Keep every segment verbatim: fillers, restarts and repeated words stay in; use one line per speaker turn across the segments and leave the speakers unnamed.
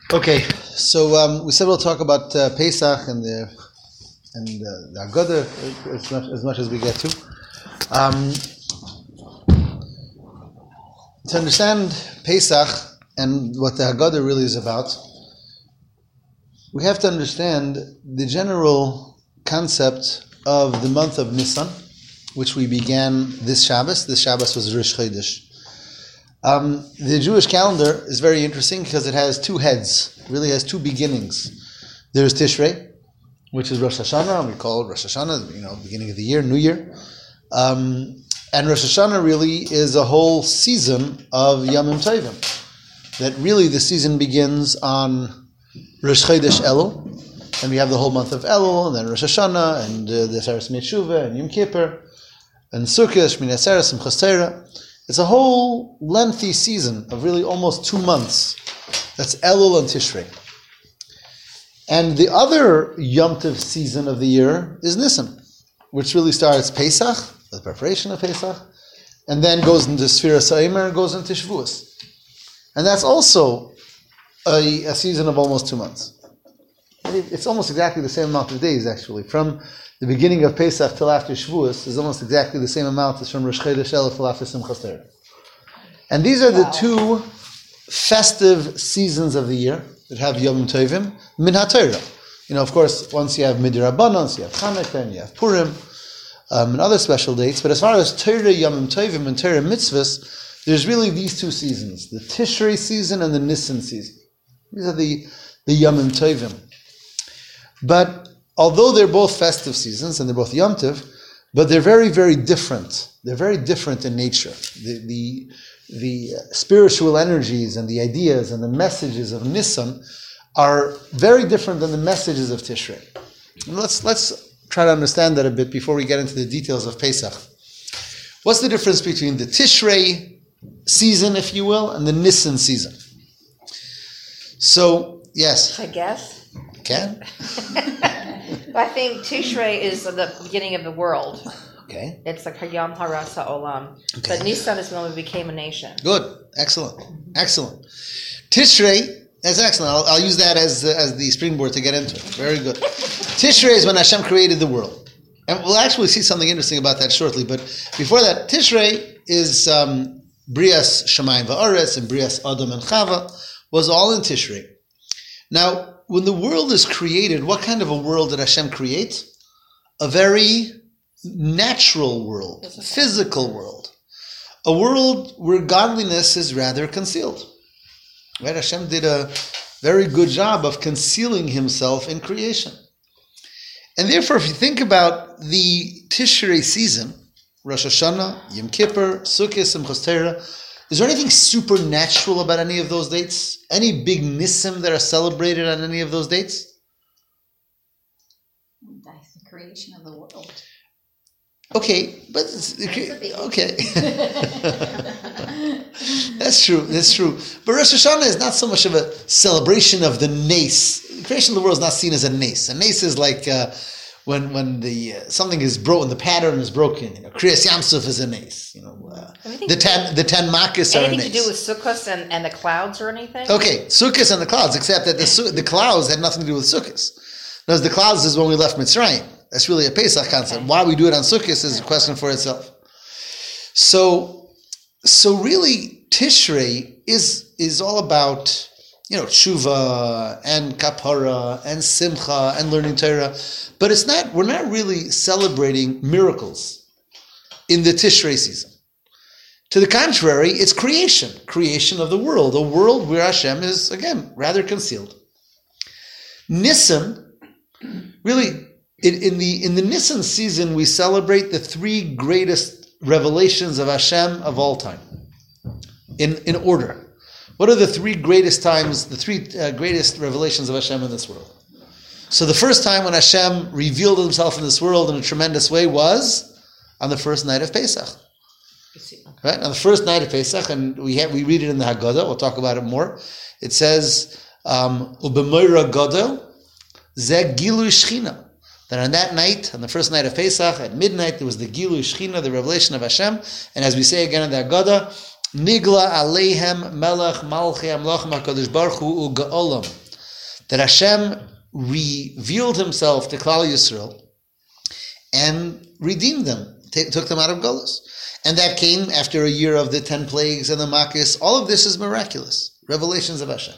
Okay, so um, we said we'll talk about uh, Pesach and the and uh, the Haggadah as much, as much as we get to. Um, to understand Pesach and what the Haggadah really is about, we have to understand the general concept of the month of Nisan, which we began this Shabbos. This Shabbos was Rosh Chodesh. Um, the Jewish calendar is very interesting because it has two heads. It really has two beginnings. There's Tishrei, which is Rosh Hashanah. We call it Rosh Hashanah, you know, beginning of the year, New Year. Um, and Rosh Hashanah really is a whole season of Yamim Tovim. That really the season begins on Rosh Chodesh Elul, and we have the whole month of Elul, and then Rosh Hashanah, and uh, the Seres Meshuvah, and Yom Kippur, and Sukkot, Shmini Atzeres, Simchas Torah. It's a whole lengthy season of really almost two months. That's Elul and Tishrei. And the other Yom Tov season of the year is Nisan, which really starts Pesach, the preparation of Pesach, and then goes into Sfiras HaOmer and goes into Shavuos. And that's also a, a season of almost two months. It's almost exactly the same amount of days, actually. From the beginning of Pesach till after Shavuos is almost exactly the same amount as from Rosh Chodesh Elul till after Simchas Torah. And these are the wow. two festive seasons of the year that have Yom Tovim, Min HaTorah. You know, of course, once you have Midrabanan, so you have Chanukah, and you have Purim, um, and other special dates. But as far as Torah Yom Tovim and Torah mitzvahs, there's really these two seasons, the Tishrei season and the Nisan season. These are the, the Yom Tovim. But although they're both festive seasons and they're both Yom Tov, but they're very, very different. They're very different in nature. The, the, the spiritual energies and the ideas and the messages of Nisan are very different than the messages of Tishrei. And let's, let's try to understand that a bit before we get into the details of Pesach. What's the difference between the Tishrei season, if you will, and the Nisan season? So, yes.
I guess.
Can?
I think Tishrei is the beginning of the world.
Okay.
It's like Hayam Haras HaOlam.
Okay.
But Nisan is when we became a nation.
Good. Excellent. Excellent. Tishrei, that's excellent. I'll, I'll use that as, uh, as the springboard to get into it. Very good. Tishrei is when Hashem created the world. And we'll actually see something interesting about that shortly. But before that, Tishrei is um, Brias Shamayim Va'aretz and Brias Adam and Chava was all in Tishrei. Now, when the world is created, what kind of a world did Hashem create? A very natural world, physical, physical world. A world where godliness is rather concealed. Right? Hashem did a very good job of concealing himself in creation. And therefore, if you think about the Tishrei season, Rosh Hashanah, Yom Kippur, Sukkot, Simchas Torah, is there anything supernatural about any of those dates? Any big nisim that are celebrated on any of those dates?
That's the creation of the world.
Okay, but okay, that's true. That's true. But Rosh Hashanah is not so much of a celebration of the nace. The creation of the world is not seen as a nace. A nace is like uh, when when the uh, something is broken, the pattern is broken. You know, Kriyas Yamsuf is a nace. You know, uh, the ten the ten makkos are a nace.
Anything to do with Sukkot and, and the clouds or anything?
Okay, Sukkot and the clouds, except that the the clouds had nothing to do with Sukkot. Because the clouds is when we left Mitzrayim. That's really a Pesach concept. Okay. Why we do it on Sukkot is a question for itself. So, so really, Tishrei is is all about, you know, tshuva and kapara and simcha and learning Torah, but it's not. We're not really celebrating miracles in the Tishrei season. To the contrary, it's creation, creation of the world, a world where Hashem is again rather concealed. Nisan, really. In, in the in the Nisan season, we celebrate the three greatest revelations of Hashem of all time. In in order, what are the three greatest times, the three uh, greatest revelations of Hashem in this world? So the first time when Hashem revealed himself in this world in a tremendous way was on the first night of Pesach. Right? On the first night of Pesach, and we have, we read it in the Haggadah, we'll talk about it more. It says, um, U'b'moira gadol ze gilui shechina. That on that night, on the first night of Pesach, at midnight, there was the Gilui Shechina, the revelation of Hashem. And as we say again in the Haggadah, Nigla Aleihem Melech Malchi Amlach HaKadosh Baruch Hu U'Ga'olam. That Hashem revealed Himself to Klal Yisrael and redeemed them, t- took them out of Golus. And that came after a year of the ten plagues and the Makis. All of this is miraculous. Revelations of Hashem.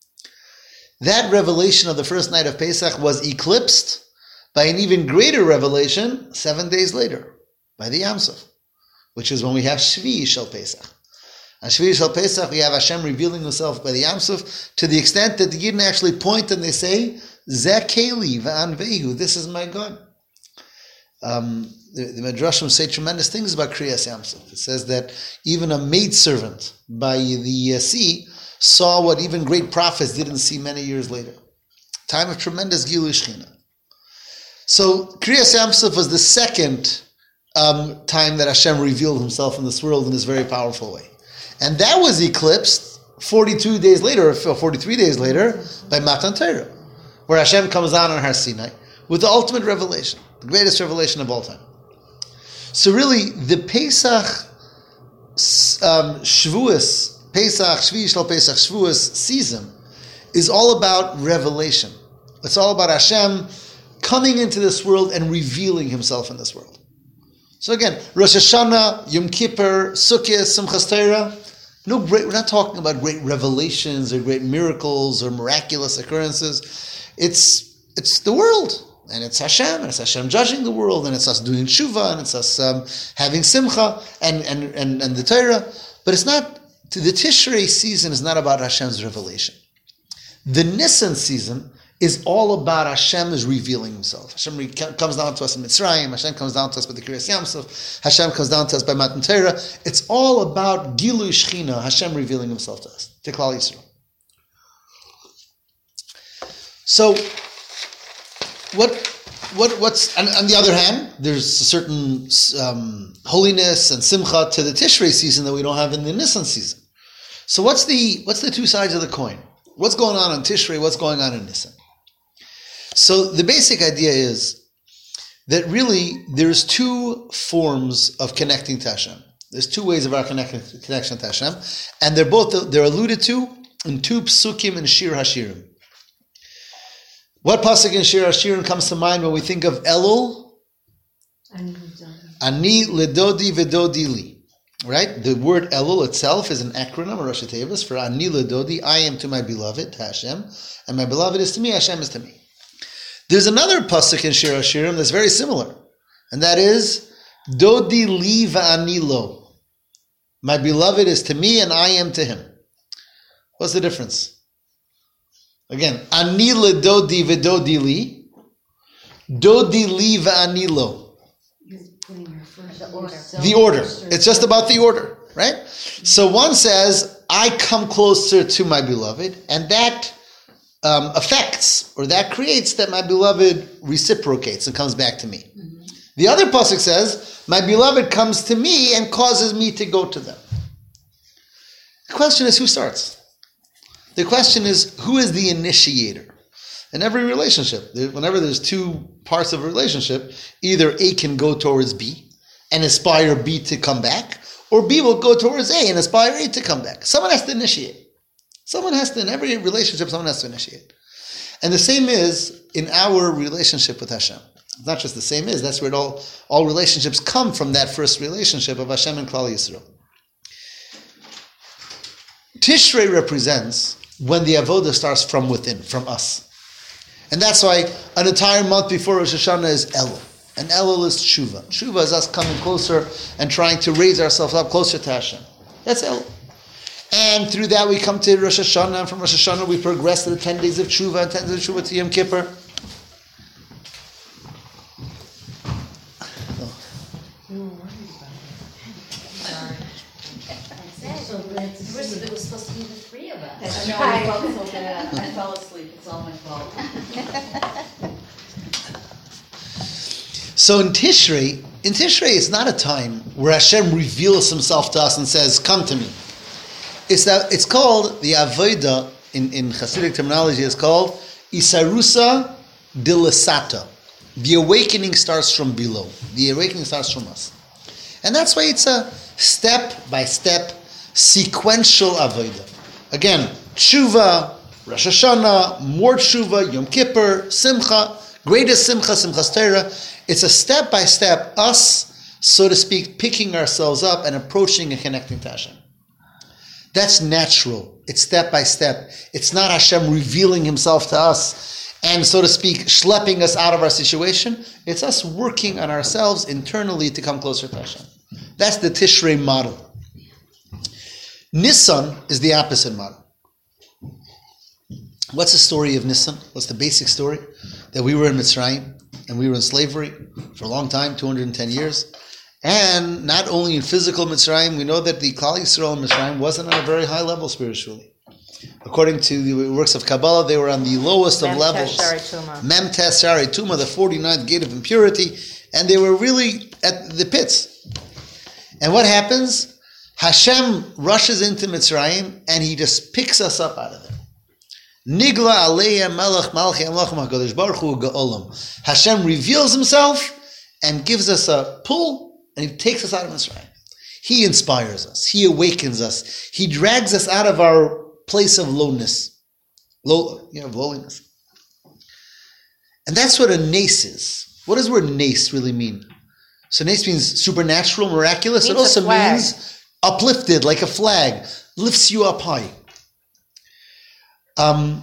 That revelation of the first night of Pesach was eclipsed by an even greater revelation seven days later, by the Yam Suf, which is when we have Shvi Shel Pesach. On Shvi Shel Pesach, we have Hashem revealing Himself by the Yam Suf to the extent that the Yidden actually point and they say, Zeh Keli v'anvehu, this is my God. Um, the, the Midrashim say tremendous things about Kriyas Yam Suf. It says that even a maidservant by the uh, sea saw what even great prophets didn't see many years later. Time of tremendous Gilui Shechina. So Kriyas Yam Suf was the second um, time that Hashem revealed Himself in this world in this very powerful way. And that was eclipsed forty-two days later, or forty-three days later, by Matan Torah, where Hashem comes down on Har Sinai with the ultimate revelation, the greatest revelation of all time. So really, the Pesach um, Shavuos, Pesach, Shvi Shel Pesach, Shavuos season is all about revelation. It's all about Hashem coming into this world and revealing Himself in this world. So again, Rosh Hashanah, Yom Kippur, Sukkot, Simchas Torah, no great, we're not talking about great revelations or great miracles or miraculous occurrences. It's it's the world, and it's Hashem, and it's Hashem judging the world, and it's us doing tshuva, and it's us um, having simcha, and, and, and, and the Torah. But it's not, the Tishrei season is not about Hashem's revelation. The Nisan season is all about Hashem is revealing Himself. Hashem re- comes down to us in Mitzrayim. Hashem comes down to us by the Kriyas Yam Suf. Hashem comes down to us by Matan Torah. It's all about Gilui Shechina, Hashem revealing Himself to us, to Klal Yisrael. So, what, what, what's? And on the other hand, there's a certain um, holiness and simcha to the Tishrei season that we don't have in the Nisan season. So, what's the what's the two sides of the coin? What's going on in Tishrei? What's going on in Nisan? So the basic idea is that really there's two forms of connecting to Hashem. There's two ways of our connection connection to Hashem, and they're both they're alluded to in two psukim in Shir Hashirim. What pasuk in Shir Hashirim comes to mind when we think of Elul? Ani ledodi vedodi li. Right? The word Elul itself is an acronym, or Rashi Tevis, for Ani ledodi, I am to my beloved, to Hashem, and my beloved is to me, Hashem is to me. There's another pasuk in Shir Hashirim that's very similar, and that is Dodi li va'ani lo. My beloved is to me, and I am to him. What's the difference? Again, Ani le dodi v'dodi li, Dodi li va'ani lo.
The order.
The order. It's just about the order, right? So one says, I come closer to my beloved, and that Um, affects, or that creates that my beloved reciprocates and comes back to me. Mm-hmm. The other pasuk says, my beloved comes to me and causes me to go to them. The question is, who starts? The question is, who is the initiator? In every relationship, whenever there's two parts of a relationship, either A can go towards B and aspire B to come back, or B will go towards A and aspire A to come back. Someone has to initiate. Someone has to, in every relationship, someone has to initiate. And the same is in our relationship with Hashem. It's not just the same is, that's where it all, all relationships come from, that first relationship of Hashem and Klal Yisrael. Tishrei represents when the avodah starts from within, from us. And that's why an entire month before Rosh Hashanah is Elul. And Elul is Tshuva. Tshuva is us coming closer and trying to raise ourselves up closer to Hashem. That's Elul. And through that we come to Rosh Hashanah, and from Rosh Hashanah we progress to the ten days of Tshuva, and ten days of Tshuva to Yom Kippur.
It was supposed to be the three of us.
That's
I know,
right.
I felt so bad. I fell asleep. It's all my fault.
So in Tishrei, in Tishrei it's not a time where Hashem reveals Himself to us and says, come to me. It's that it's called, the Avodah, in, in Hasidic terminology, is called Isarusa Dilasata. The awakening starts from below. The awakening starts from us. And that's why it's a step by step, sequential avodah. Again, tshuva, Rosh Hashanah, more tshuva, Yom Kippur, Simcha, greatest Simcha, Simchas Torah. It's a step-by-step, us, so to speak, picking ourselves up and approaching and connecting to Hashem. That's natural. It's step-by-step. It's not Hashem revealing himself to us and, so to speak, schlepping us out of our situation. It's us working on ourselves internally to come closer to Hashem. That's the Tishrei model. Nisan is the opposite model. What's the story of Nisan? What's the basic story? That we were in Mitzrayim and we were in slavery for a long time, two hundred ten years. And not only in physical Mitzrayim, we know that the Klal Yisrael in Mitzrayim wasn't on a very high level spiritually. According to the works of Kabbalah, they were on the lowest of
Mem
levels.
Tes Shari Tuma.
Mem Tes Shari Tuma, the forty-ninth gate of impurity. And they were really at the pits. And what happens? Hashem rushes into Mitzrayim and he just picks us up out of there. Nigla Aleya Melech Malchi Amlachim HaKadosh Baruch Hu Ga'olam. Hashem reveals himself and gives us a pull and he takes us out of Mitzrayim. He inspires us. He awakens us. He drags us out of our place of lowness. Low, you know, lowliness. And that's what a nace is. What does the word nace really mean? So nace means supernatural, miraculous. It,
Means
also
a flag.
means uplifted, like a flag. Lifts you up high. Um,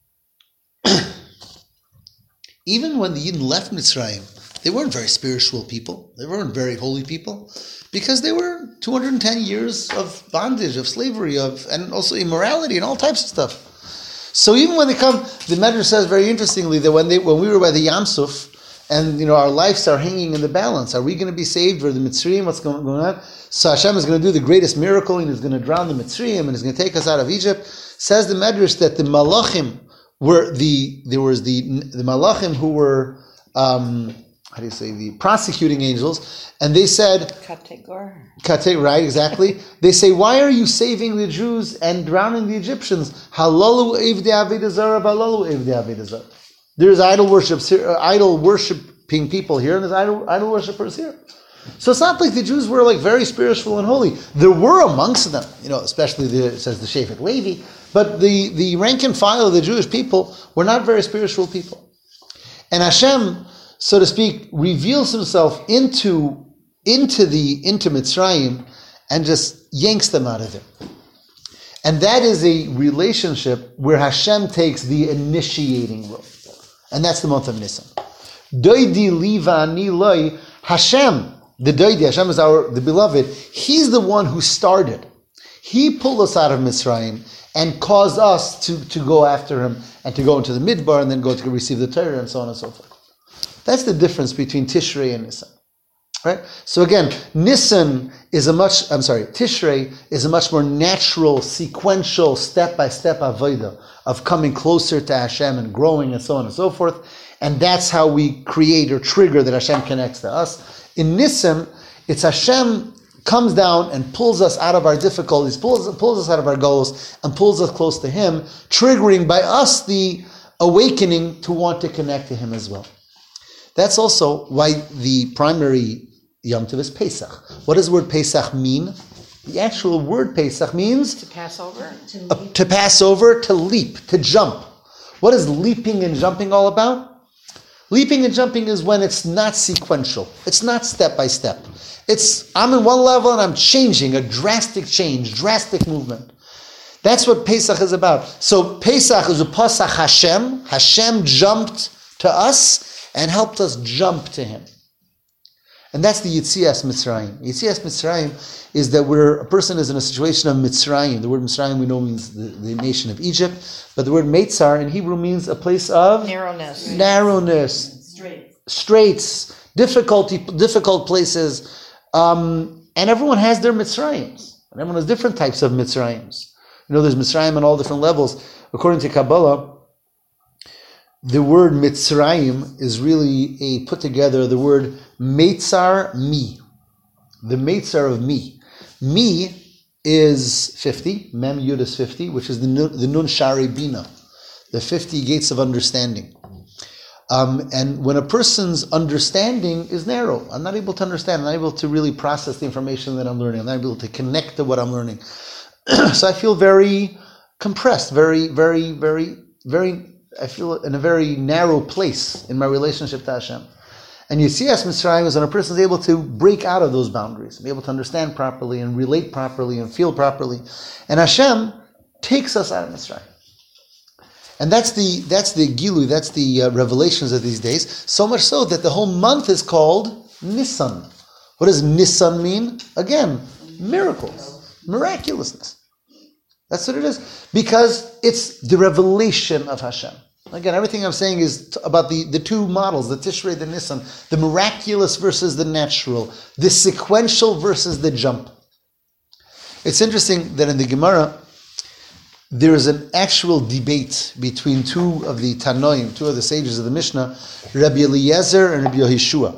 even when the Yidden left Mitzrayim, they weren't very spiritual people. They weren't very holy people because they were two hundred ten years of bondage, of slavery, of and also immorality and all types of stuff. So even when they come, the Medrash says very interestingly that when they when we were by the Yam Suf and you know our lives are hanging in the balance, are we going to be saved or the Mitzrayim? What's going, going on? So Hashem is going to do the greatest miracle and He's going to drown the Mitzrayim and He's going to take us out of Egypt. Says the Medrash that the Malachim were the there was the the Malachim who were um, how do you say the prosecuting angels, and they said
Kategor.
Kate, right, exactly. They say, why are you saving the Jews and drowning the Egyptians? Halalu evdei avodah zara, halalu evdei avodah zara. There's idol worship, idol worshiping people here, and there's idol idol worshippers here. So it's not like the Jews were like very spiritual and holy. There were amongst them, you know, especially the, it says the Shevet Levi, but the, the rank and file of the Jewish people were not very spiritual people. And Hashem, so to speak, reveals himself into, into the, into Mitzrayim and just yanks them out of there. And that is a relationship where Hashem takes the initiating role. And that's the month of Nisan. Doidi liva ani loi, Hashem, the Doidi, Hashem is our, the beloved, He's the one who started. He pulled us out of Mitzrayim and caused us to, to go after Him and to go into the Midbar and then go to receive the Torah and so on and so forth. That's the difference between Tishrei and Nisan. Right? So again, Nisan is a much, I'm sorry, Tishrei is a much more natural, sequential, step-by-step avodah of coming closer to Hashem and growing and so on and so forth. And that's how we create or trigger that Hashem connects to us. In Nisan, it's Hashem comes down and pulls us out of our difficulties, pulls, pulls us out of our goals, and pulls us close to Him, triggering by us the awakening to want to connect to Him as well. That's also why the primary Yom Tov is Pesach. What does the word Pesach mean? The actual word Pesach means
To pass over?
To
uh, to pass over, to leap, to jump. What is leaping and jumping all about? Leaping and jumping is when it's not sequential. It's not step by step. It's, I'm in one level and I'm changing, a drastic change, drastic movement. That's what Pesach is about. So Pesach is a Pasach Hashem. Hashem jumped to us and helped us jump to Him. And that's the Yitzias Mitzrayim. Yitzias Mitzrayim is that where a person is in a situation of Mitzrayim. The word Mitzrayim we know means the, the nation of Egypt, but the word Meitzar in Hebrew means a place of
Narrowness.
narrowness,
straight.
straits, difficulty, difficult places. Um, and everyone has their Mitzrayims. And everyone has different types of Mitzrayims. You know, there's Mitzrayim on all different levels. According to Kabbalah, the word Mitzrayim is really a put together, the word Meitzar Mi. The Meitzar of Mi. Mi is fifty, Mem Yud is fifty, which is the Nun, the Nun Shari Bina, the fifty gates of understanding. Um, and when a person's understanding is narrow, I'm not able to understand, I'm not able to really process the information that I'm learning, I'm not able to connect to what I'm learning. So I feel very compressed, very, very, very, very, I feel in a very narrow place in my relationship to Hashem. And Yetzias Mitzrayim is when a person is able to break out of those boundaries, be able to understand properly and relate properly and feel properly. And Hashem takes us out of Mitzrayim. And that's the that's the Gilu, that's the uh, revelations of these days. So much so that the whole month is called Nisan. What does Nisan mean? Again, miracles, miraculousness. That's what it is. Because it's the revelation of Hashem. Again, everything I'm saying is t- about the, the two models, the Tishrei, the Nisan, the miraculous versus the natural, the sequential versus the jump. It's interesting that in the Gemara, there is an actual debate between two of the Tanoim, two of the sages of the Mishnah, Rabbi Eliezer and Rabbi Yehoshua.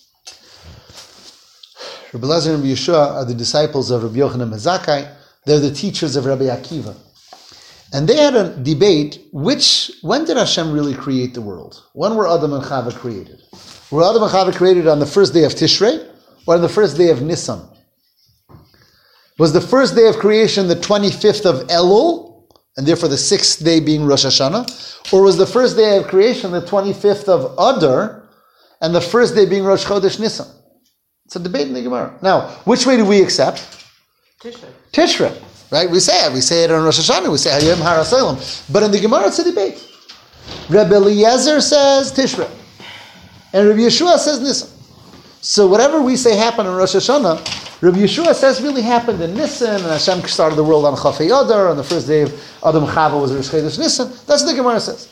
Rabbi Eliezer and Rabbi Yehoshua are the disciples of Rabbi Yochanan ben Zakkai. They're the teachers of Rabbi Akiva. And they had a debate, which, when did Hashem really create the world? When were Adam and Chava created? Were Adam and Chava created on the first day of Tishrei or on the first day of Nisan? Was the first day of creation the twenty-fifth of Elul, and therefore the sixth day being Rosh Hashanah? Or was the first day of creation the twenty-fifth of Adar, and the first day being Rosh Chodesh Nisan? It's a debate in the Gemara. Now, which way do we accept?
Tishrei.
Tishrei. Right? We say it. We say it on Rosh Hashanah. We say Hayom Har HaSolam. But in the Gemara, it's a debate. Rabbi Eliezer says Tishrei. And Rabbi Yehoshua says Nisan. So whatever we say happened on Rosh Hashanah, Rabbi Yehoshua says really happened in Nisan, and Hashem started the world on Chafei Adar, on the first day of Adam Chava was Rosh Chodesh Nisan. That's what the Gemara says.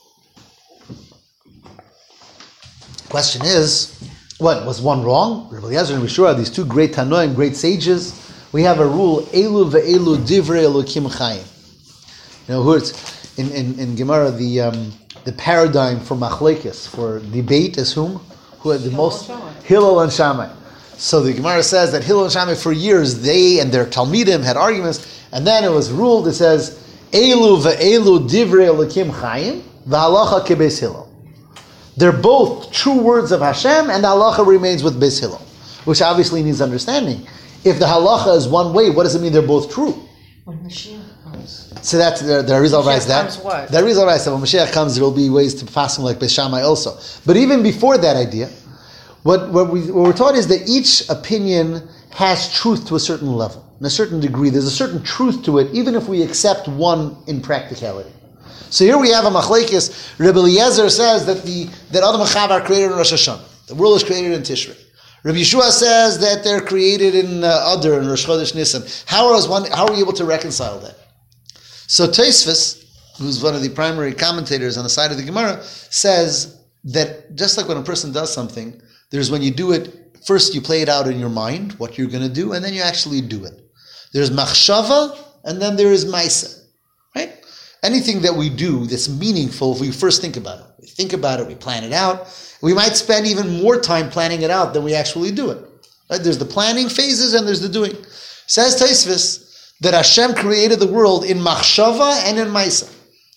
Question is, what, was one wrong? Rabbi Eliezer and Rabbi Yehoshua are these two great Tanoim, great sages. We have a rule, Elu ve'elu divrei Elokim chayim. You know, who it's in, in, in Gemara, the um, the paradigm for machlekes, for debate is whom? Who had the most? Hillel and Shammai. So the Gemara says that Hillel and Shammai for years, they and their Talmidim had arguments, and then it was ruled, it says, Elu ve'elu divrei Elokim chayim, v'halacha kebeis Hillel. They're both true words of Hashem, and the halacha remains with Beis Hillel, which obviously needs understanding. If the halacha is one way, what does it mean they're both true?
When Mashiach comes.
So that's the, the Arizal writes that.
Comes what?
The Arizal writes that when Mashiach comes, there will be ways to pass him like Beis Shammai also. But even before that idea, what, what, we, what we're taught is that each opinion has truth to a certain level, in a certain degree. There's a certain truth to it, even if we accept one in practicality. So here we have a machlekes. Rabbi Eliezer says that the that Adam and Chava are created in Rosh Hashanah. The world is created in Tishrei. Rabbi Yehoshua says that they're created in uh, Adar and Rosh Chodesh Nisan. How is one? How are we able to reconcile that? So Tosfos, who's one of the primary commentators on the side of the Gemara, says that just like when a person does something, there's when you do it, first you play it out in your mind, what you're going to do, and then you actually do it. There's machshava, and then there is maisa, right? Anything that we do that's meaningful, if we first think about it. We think about it, we plan it out. We might spend even more time planning it out than we actually do it. Right? There's the planning phases and there's the doing. Says Tosfos that Hashem created the world in machshava and in maisa.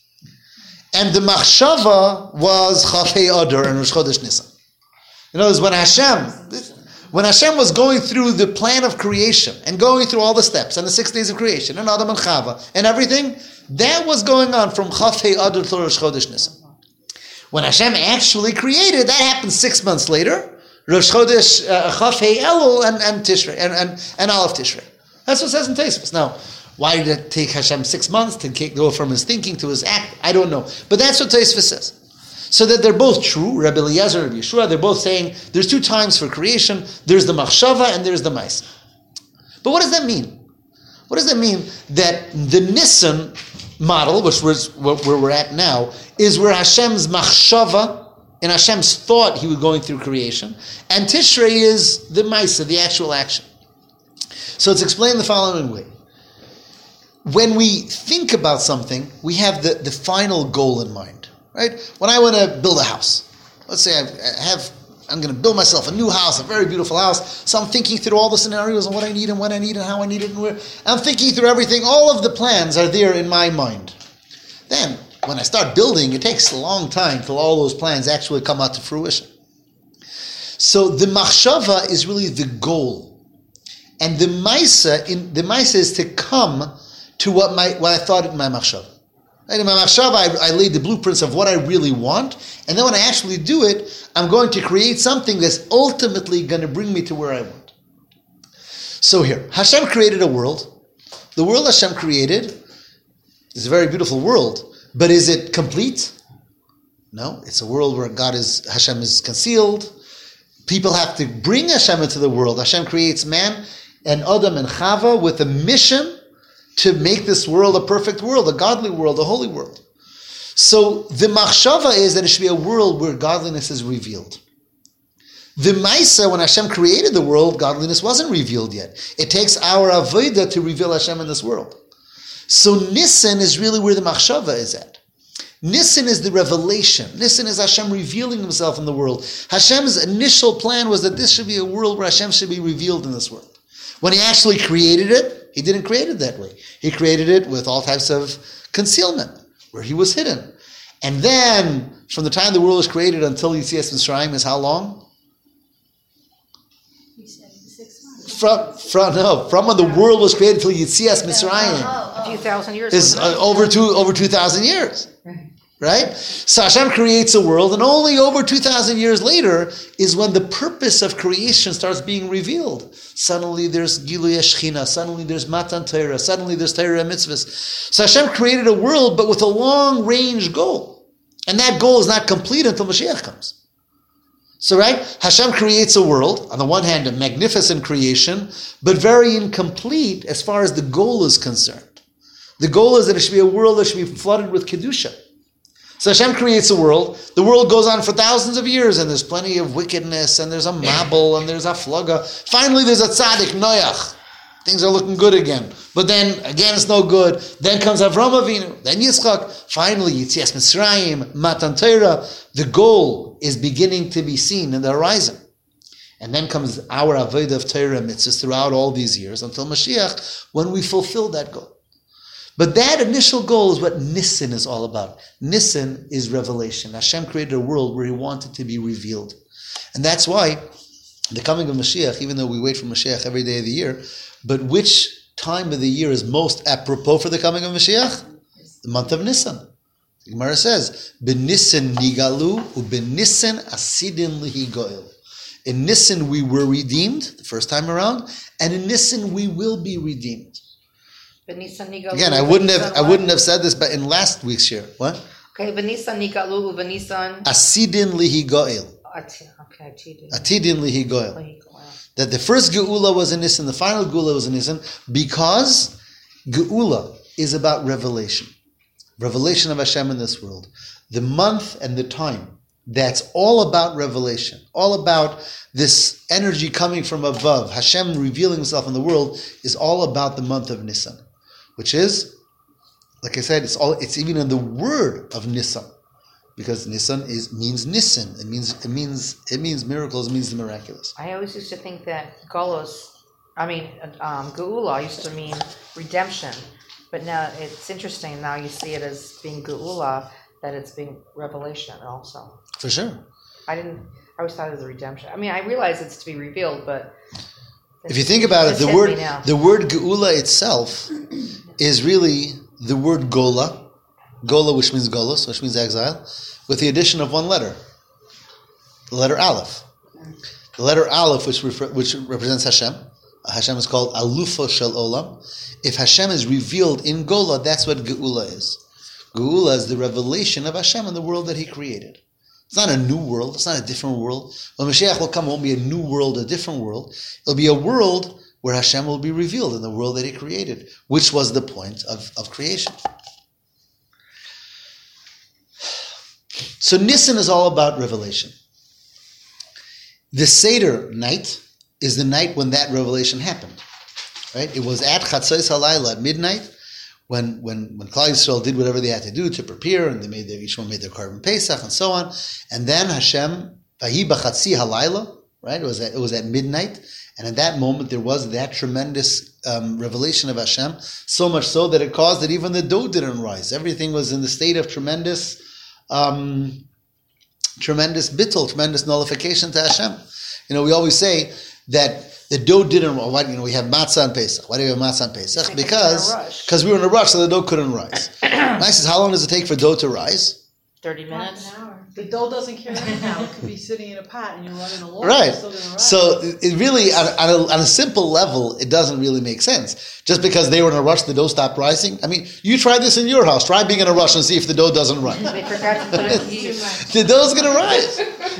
And the machshava was Chafei Adar and Rosh Chodesh Nisan. In other words, when Hashem, when Hashem was going through the plan of creation and going through all the steps and the six days of creation and Adam and Chava and everything, that was going on from Chafei Adar to Rosh Chodesh Nisan. When Hashem actually created, that happened six months later. Rosh Chodesh, uh, Chafei Elul, and, and Tishrei, and, and, and Aleph Tishrei. That's what it says in Tosfos. Now, why did it take Hashem six months to go from his thinking to his act? I don't know. But that's what Tosfos says. So that they're both true, Rabbi Eliezer and Rabbi Yehoshua, they're both saying there's two times for creation. There's the Machshava and there's the Maisa. But what does that mean? What does that mean? That the Nisan model, which was where we're at now, is where Hashem's machshava, in Hashem's thought he was going through creation, and Tishrei is the Maisa, the actual action. So it's explained the following way. When we think about something, we have the, the final goal in mind, right? When I want to build a house, let's say I have, I'm going to build myself a new house, a very beautiful house, so I'm thinking through all the scenarios and what I need and when I need and how I need it and where. I'm thinking through everything. All of the plans are there in my mind. Then, when I start building, it takes a long time till all those plans actually come out to fruition. So the machshava is really the goal. And the Maisa, in the Maisa is to come to what my what I thought in my machshav. Right? In my machshav, I, I laid the blueprints of what I really want, and then when I actually do it, I'm going to create something that's ultimately going to bring me to where I want. So here, Hashem created a world. The world Hashem created is a very beautiful world, but is it complete? No, it's a world where God is, Hashem is concealed. People have to bring Hashem into the world. Hashem creates man and Adam and Chava with a mission to make this world a perfect world, a godly world, a holy world. So the machshava is that it should be a world where godliness is revealed. The Maisa, when Hashem created the world, godliness wasn't revealed yet. It takes our avodah to reveal Hashem in this world. So Nisan is really where the machshava is at. Nisan is the revelation. Nisan is Hashem revealing himself in the world. Hashem's initial plan was that this should be a world where Hashem should be revealed in this world. When he actually created it, he didn't create it that way. He created it with all types of concealment, where he was hidden. And then, from the time the world was created until Yetzias Mitzrayim is how long? From, from no, from when the world was created till Yetzias Mitzrayim
A few thousand years.
is uh, over two over two thousand years, right? So Hashem creates a world, and only over two thousand years later is when the purpose of creation starts being revealed. Suddenly there's Gilui Shechina, suddenly there's Matan Torah, suddenly there's Torah and Mitzvahs. So Hashem created a world, but with a long range goal, and that goal is not complete until Mashiach comes. So, right, Hashem creates a world, on the one hand, a magnificent creation, but very incomplete as far as the goal is concerned. The goal is that it should be a world that should be flooded with Kedusha. So Hashem creates a world, the world goes on for thousands of years, and there's plenty of wickedness, and there's a Mabul, and there's a Flaga. Finally, there's a Tzaddik, Noach. Things are looking good again. But then, again, it's no good. Then comes Avram Avinu, then Yitzchak. Finally, Yetzias Mitzrayim, Matan Torah. The goal is beginning to be seen in the horizon. And then comes our Avodah of Torah mitzvahs throughout all these years until Mashiach, when we fulfill that goal. But that initial goal is what Nisan is all about. Nisan is revelation. Hashem created a world where he wanted to be revealed. And that's why the coming of Mashiach, even though we wait for Mashiach every day of the year, but which time of the year is most apropos for the coming of Mashiach? The month of Nisan. The Gemara says, "B'Nisan nigalu u'b'Nisan asidin lihi goel." In Nisan we were redeemed the first time around, and in Nisan we will be redeemed. Again, I wouldn't have I wouldn't have said this, but in last week's year, what?
Okay, B'Nisan nigalu u'b'Nisan
asidin lihi goel.
Okay,
atidin lihi goel. That the first Geula was in Nisan, the final Geula was in Nisan, because Geula is about revelation. Revelation of Hashem in this world. The month and the time, that's all about revelation. All about this energy coming from above. Hashem revealing himself in the world is all about the month of Nisan. Which is, like I said, it's all it's even in the word of Nisan. Because Nisan is means Nisan. It means it means it means miracles. It means the miraculous.
I always used to think that Golos, I mean um, Geula used to mean redemption, but now it's interesting. Now you see it as being Geula, that it's being revelation also.
For sure.
I didn't. I always thought it was a redemption. I mean, I realize it's to be revealed, but
if you think about it, the word the word Geula itself is really the word Gola. Gola, which means Golos, which means exile, with the addition of one letter, the letter Aleph. The letter Aleph, which refer, which represents Hashem. Hashem is called Alufo Shel Olam. If Hashem is revealed in Gola, that's what Geula is. Geula is the revelation of Hashem in the world that He created. It's not a new world. It's not a different world. When Mashiach will come, it won't be a new world, a different world. It'll be a world where Hashem will be revealed in the world that He created, which was the point of, of creation. So Nisan is all about revelation. The Seder night is the night when that revelation happened. Right? It was at Chatzos Halayla at midnight when when when Klal Yisrael did whatever they had to do to prepare, and they made their each one made their Korban Pesach and so on. And then Hashem Vahi b'Chatzi Halayla, right? It was at, it was at midnight, and at that moment there was that tremendous um, revelation of Hashem, so much so that it caused that even the dough didn't rise. Everything was in the state of tremendous. Um, tremendous bittul, tremendous nullification to Hashem. You know, we always say that the dough didn't. Why you know we have matzah on Pesach? Why do we have matzah on Pesach? Because because we were in a rush, so the dough couldn't rise. Nice is how long does it take for dough to rise?
Thirty minutes.
Half an hour.
The dough doesn't care anyhow. It could be sitting in a pot and you're running along.
Right.
It's still gonna rise.
So it really, on, on, a, on a simple level, it doesn't really make sense. Just because they were in a rush, the dough stopped rising. I mean, you try this in your house. Try being in a rush and see if the dough doesn't rise.
They forgot to put it in yeast.
The dough's going to rise.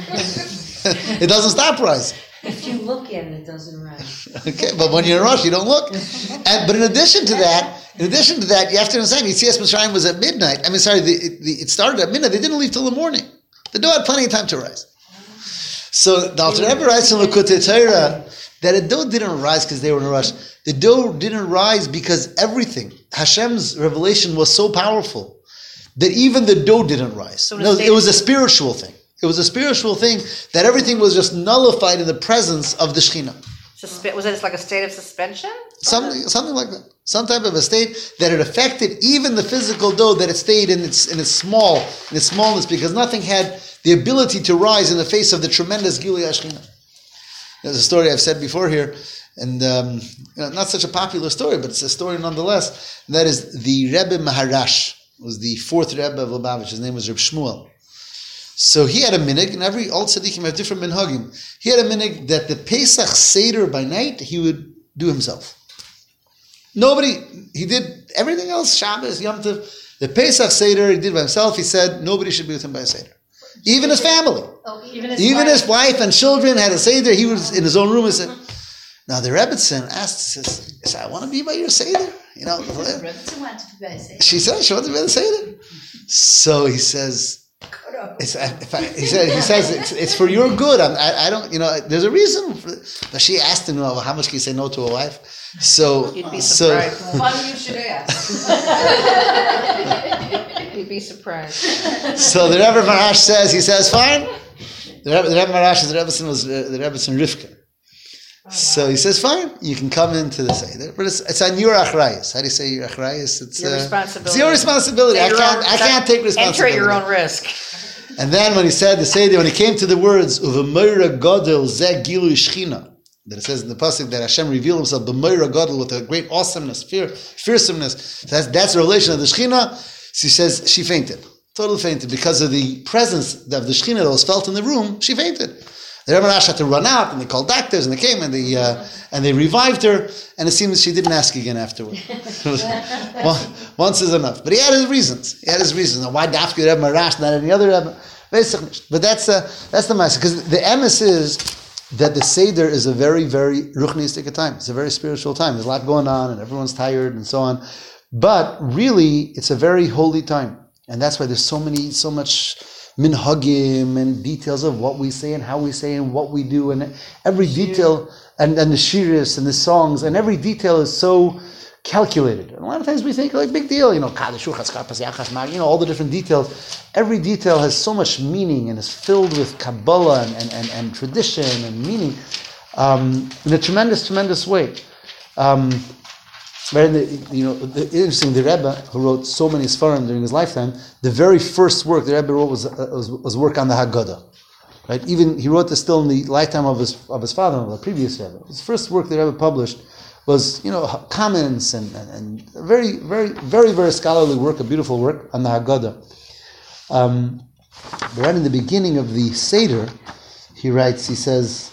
It doesn't stop rising.
If you look in, it doesn't rise.
Okay, but when you're in a rush, you don't look. And but in addition to that, in addition to that, you have to understand, Yetzias Mitzrayim was at midnight. I mean, sorry, the, it, the, it started at midnight. They didn't leave till the morning. The dough had plenty of time to rise. So the Alter Rebbe writes in Likutei Torah that the dough didn't rise because they were in a rush. The dough didn't rise because everything, Hashem's revelation was so powerful that even the dough didn't rise.
So
no,
the
it was a spiritual thing. It was a spiritual thing that everything was just nullified in the presence of the Shekhinah.
Suspe- was it like a state of suspension?
Something, something like that. Some type of a state that it affected even the physical dough, that it stayed in its in its small, in its smallness, because nothing had the ability to rise in the face of the tremendous Gilui Ashkina. There's a story I've said before here, and um, you know, not such a popular story, but it's a story nonetheless. And that is the Rebbe Maharash, was the fourth Rebbe of Lubavitch. His name was Reb Shmuel. So he had a minig, and every old tzaddikim have different minhagim. He had a minig that the Pesach Seder by night he would do himself. Nobody, he did everything else, Shabbos, Yom Tov. The Pesach Seder he did by himself. He said nobody should be with him by a Seder. Even his family.
Oh, even his
Even
wife.
his wife and children had a Seder. He was in his own room and said, now the Rebbetzin asked, says, says, I want to be by your Seder. You know,
Rebbetzin wanted to be by Seder.
she said she wanted to be by the Seder. So he says, It's, if I, he said, he says it's, it's for your good. I'm, I, I don't, you know, there's a reason. For, but she asked him, well, how much can you say no to a wife? So,
You'd be
so
surprised.
Funny you should ask.
You'd be surprised.
so the Rebbe Marash says, he says, fine. The Rebbe, the Rebbe Marash, the Rebbetzin was uh, the Rebbetzin Rivka. Oh, wow. So he says, fine, you can come into the Seder, but it's, it's on your achrayus. How do you say your achrayus? It's
Your
uh,
responsibility.
It's your responsibility. I
Your
can't,
own-
I can't take responsibility.
Enter at your own risk.
And then when he said the Seder, when he came to the words "Uvemeira Godel Ze Gilui Shechina," that it says in the pasuk that Hashem revealed Himself b'meira Godel with a great awesomeness, fear, fearsomeness. So that's that's the relation of the Shechina. She says she fainted, totally fainted because of the presence of the Shechina that was felt in the room. She fainted. The Rebbe Rash had to run out, and they called doctors, and they came, and they uh, and they revived her. And it seems she didn't ask again afterward. Well, once is enough. But he had his reasons. He had his reasons. Now, why Dafka Rebbe Rash, not any other Rebbe? But that's uh, that's the message. Because the emes is that the Seder is a very, very ruchnistic time. It's a very spiritual time. There's a lot going on, and everyone's tired, and so on. But really, it's a very holy time, and that's why there's so many, so much minhagim and details of what we say and how we say and what we do, and every detail, and, and the shiris and the songs, and every detail is so calculated. And a lot of times we think like big deal, you know, you know, all the different details. Every detail has so much meaning and is filled with Kabbalah and, and, and, and tradition and meaning um, in a tremendous, tremendous way. Um, But the, you know, the, interesting, the Rebbe, who wrote so many Sfarim during his lifetime, the very first work the Rebbe wrote was, uh, was, was work on the Haggadah. Right? Even, he wrote this still in the lifetime of his of his father, of the previous Rebbe. His first work the Rebbe published was, you know, comments and, and, and very, very, very, very scholarly work, a beautiful work on the Haggadah. Um, but right in the beginning of the Seder, he writes, he says,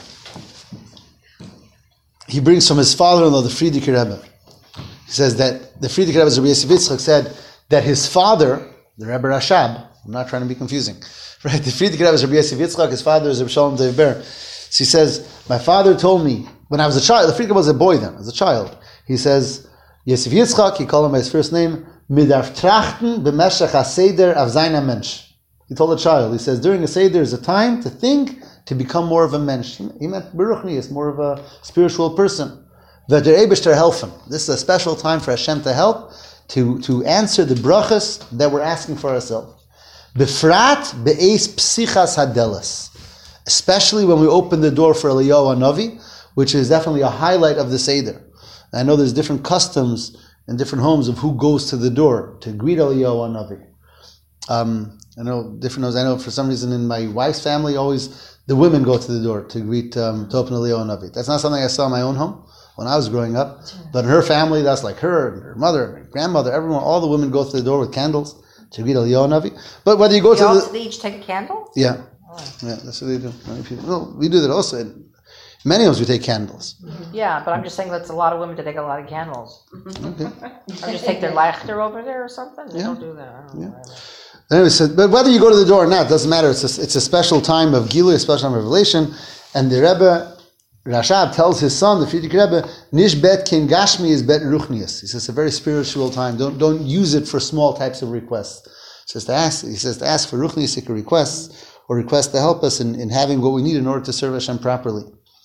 he brings from his father-in-law, the Frierdiker Rebbe. He says that the Frierdiker Rebbe, Rabbi Yosef Yitzchak, said that his father, the Rebbe Rashab, I'm not trying to be confusing, right? The Frierdiker Rebbe is Rabbi Yosef Yitzchak, his father is Rabbi Shalom Dov Ber. So he says, my father told me, when I was a child, the Frierdiker Rebbe was a boy then, as a child, he says, Yosef Yitzchak, he called him by his first name, Midarf trachten b'meshach ha-seder av zayin mensch. He told a child, he says, during a Seder is a time to think, to become more of a mensch. He meant Beruchni, more of a spiritual person. That der Eibishter helfen. This is a special time for Hashem to help, to, to answer the brachas that we're asking for ourselves. Befrat be'eis psichas hadelas. Especially when we open the door for Eliyahu Hanavi, which is definitely a highlight of the Seder. I know there's different customs in different homes of who goes to the door to greet Eliyahu Hanavi, Um, I know different knows. I know for some reason in my wife's family, always the women go to the door to greet um, Topin Elio and Navi. That's not something I saw in my own home when I was growing up. But in her family, that's like her and her mother and her grandmother, everyone, all the women go to the door with candles to greet Elio and Navi. But whether you go
They
to
all,
the...
they each take a candle?
Yeah. Yeah, that's what they do. Many people, no, we do that also. In many homes we take candles.
Yeah, but I'm just saying that's a lot of women to take a lot of candles.
Okay.
Or just take their lighter over there or something? They
Yeah.
don't do that. I don't know.
Anyway, so, but whether you go to the door or not, doesn't matter. It's a, it's a special time of Gilui, a special time of revelation. And the Rebbe, Rashab, tells his son, the Friedrich Rebbe, Nish bet kin gashmi is bet ruchnius. He says it's a very spiritual time. Don't don't use it for small types of requests. He says to ask, he says to ask for ruchniistic requests or requests to help us in, in having what we need in order to serve Hashem properly.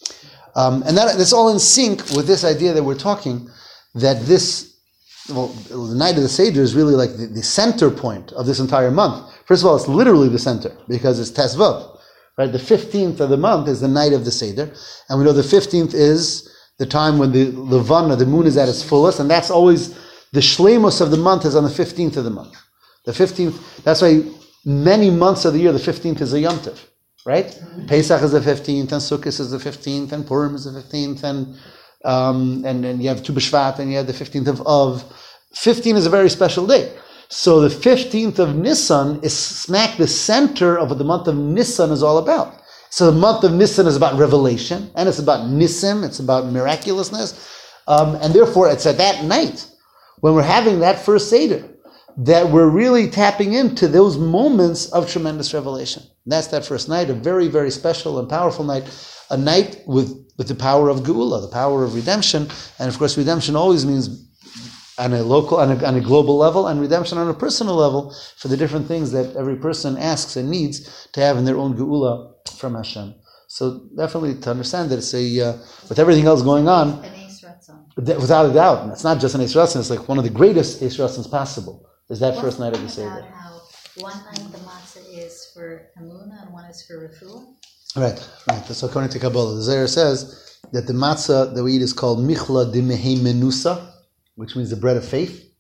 Um, and that that's all in sync with this idea that we're talking, that this, well, the night of the Seder is really like the, the center point of this entire month. First of all, it's literally the center, because it's Tesvav, right? The fifteenth of the month is the night of the Seder, and we know the fifteenth is the time when the Levana, the moon, is at its fullest, and that's always, the Shleimus of the month is on the fifteenth of the month. The fifteenth, that's why many months of the year, the fifteenth is a Yom Tov, right? Mm-hmm. Pesach is the fifteenth, and Sukkot is the fifteenth, and Purim is the fifteenth, and um, and, and you have Tu B'Shvat, and you have the fifteenth of Av. fifteen is a very special day. So the fifteenth of Nisan is smack the center of what the month of Nisan is all about. So the month of Nisan is about revelation, and it's about Nisim, it's about miraculousness, um, and therefore it's at that night, when we're having that first Seder, that we're really tapping into those moments of tremendous revelation. And that's that first night, a very, very special and powerful night, a night with, with the power of Geula, the power of redemption. And of course, redemption always means on a local, on a, on a global level, and redemption on a personal level for the different things that every person asks and needs to have in their own Geula from Hashem. So definitely to understand that it's a, uh, with everything else going on,
An Eis Ratzon.
without a doubt, and it's not just an Eis Ratzon, it's like one of the greatest Eis Ratzons possible. Is that
What's
first night of the
about
Seder.
how one night the matzah is for Emunah and one is for Refuah?
Right, right. That's according to Kabbalah. The Zohar says that the matzah that we eat is called Michla de Mehei Menusa, which means the bread of faith.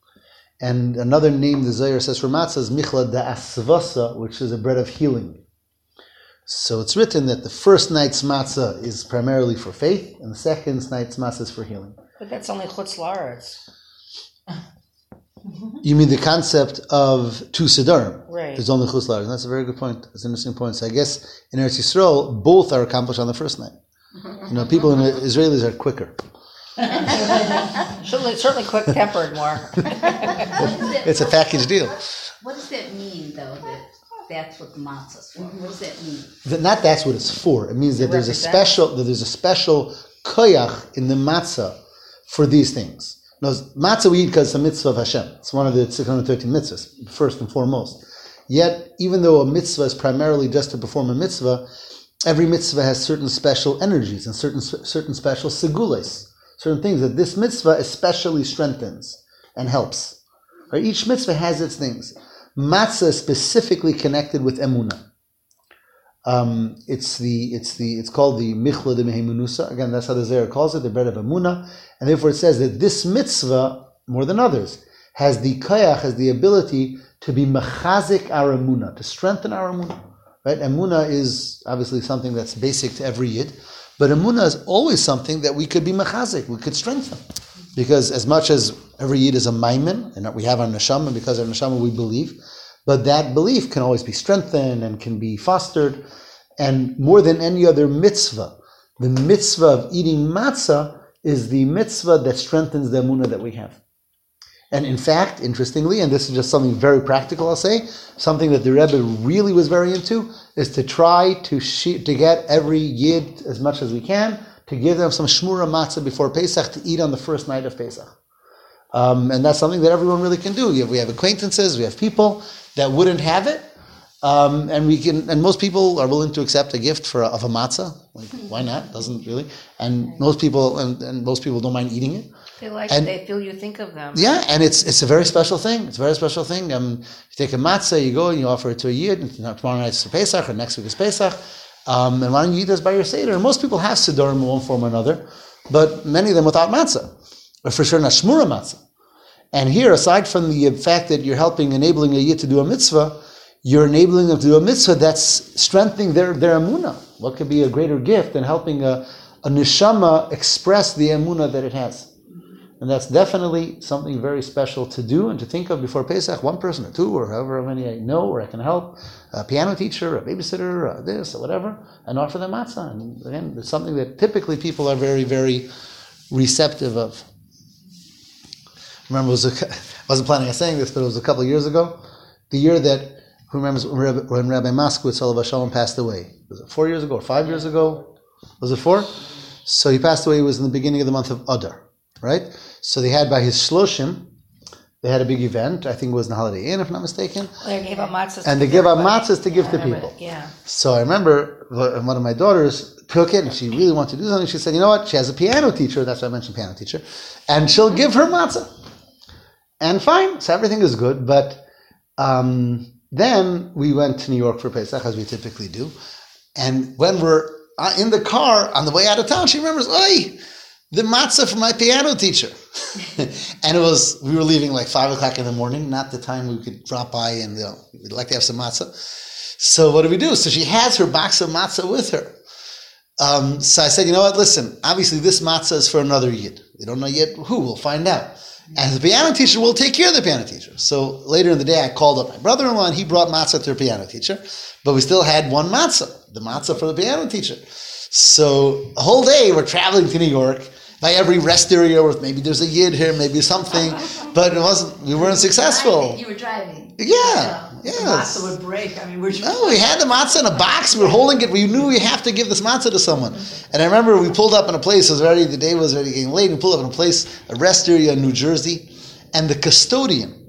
And another name the Zohar says for matzah is Michla de Asvasa, which is a bread of healing. So it's written that the first night's matzah is primarily for faith, and the second night's matzah is for healing.
But that's only Chutz La'aretz.
You mean the concept of two Siddharim?
Right.
There's only Chutz La'aretz. That's a very good point. That's an interesting point. So I guess in Eretz Yisrael, both are accomplished on the first night. You know, people in Israelis are quicker.
certainly, certainly quick-tempered more.
It's a package deal.
What does that mean, though, that that's what the matzah's for? What does that mean?
That not that's what it's for. It means that
It
there's a
represents.
special that there's a special koyach in the matzah for these things. Now, matzah we eat because it's a mitzvah of Hashem. It's one of the six hundred thirteen mitzvahs, first and foremost. Yet, even though a mitzvah is primarily just to perform a mitzvah, every mitzvah has certain special energies and certain certain special segules, certain things that this mitzvah especially strengthens and helps. Right? Each mitzvah has its things. Matzah is specifically connected with emunah. Um, it's the it's the it's called the Michla de Mehei Menusa. Again, that's how the Zohar calls it, the bread of emunah, and therefore it says that this mitzvah, more than others, has the koyach, has the ability to be mechazik our emunah, to strengthen our emunah. Right? Emunah is obviously something that's basic to every yid, but emunah is always something that we could be mechazik, we could strengthen, because as much as every yid is a maimin, and we have our neshama, because our neshama we believe. But that belief can always be strengthened and can be fostered. And more than any other mitzvah, the mitzvah of eating matzah is the mitzvah that strengthens the emunah that we have. And in fact, interestingly, and this is just something very practical, I'll say, something that the Rebbe really was very into, is to try to she- to get every yid, as much as we can, to give them some shmura matzah before Pesach to eat on the first night of Pesach. Um, and that's something that everyone really can do. We have acquaintances, we have people that wouldn't have it, um, and we can. And most people are willing to accept a gift for a, of a matzah. Like, why not? Doesn't really. And most people, and, and most people don't mind eating it.
They like
And-
they feel you think of them.
Yeah, and it's it's a very special thing. It's a very special thing. Um, you take a matzah, you go and you offer it to a yid. And tomorrow night is Pesach, or next week is Pesach. Um, and why don't you eat this by your seder? And most people have sidurim in one form or another, but many of them without matzah, or for sure not shmura matzah. And here, aside from the fact that you're helping, enabling a yid to do a mitzvah, you're enabling them to do a mitzvah that's strengthening their, their emunah. What could be a greater gift than helping a, a neshama express the emunah that it has? And that's definitely something very special to do and to think of before Pesach. One person or two or however many I know or I can help, a piano teacher, a babysitter, or this or whatever, and offer them matzah. And again, it's something that typically people are very, very receptive of. Remember, it was a, I wasn't planning on saying this, but it was a couple of years ago. The year that, who remembers when Rabbi, when Rabbi Moskowitz Olav Shalom passed away? Was it four years ago or five years ago? Was it four? So he passed away, it was in the beginning of the month of Adar. Right? So they had by his shloshim, they had a big event. I think it was in the Holiday Inn, if I'm not mistaken.
They gave out matzahs.
And they gave out matzahs to give to people.
Yeah.
So I remember one of my daughters took it and she really wanted to do something. She said, you know what? She has a piano teacher. That's why I mentioned piano teacher. And she'll give her matzah. And fine. So everything is good. But um, then we went to New York for Pesach, as we typically do. And when we're in the car on the way out of town, she remembers, oi, the matzah from my piano teacher. And it was, we were leaving like five o'clock in the morning, not the time we could drop by and, you know, we'd like to have some matzah. So what do we do? So she has her box of matzah with her. Um, so I said, you know what, listen, obviously this matzah is for another yid. We don't know yet who, we'll find out. And the piano teacher will take care of the piano teacher. So later in the day, I called up my brother-in-law and he brought matzah to her piano teacher, but we still had one matzah, the matzah for the piano teacher. So the whole day we're traveling to New York. By every rest area, or maybe there's a yid here, maybe something, but it wasn't. We weren't successful.
You were driving.
Yeah, yeah.
The matzah would break. I mean, we're
no, we had the matzah in a box. We were holding it. We knew we have to give this matzah to someone. And I remember we pulled up in a place. It was already the day was already getting late. We pulled up in a place, a rest area in New Jersey, and the custodian.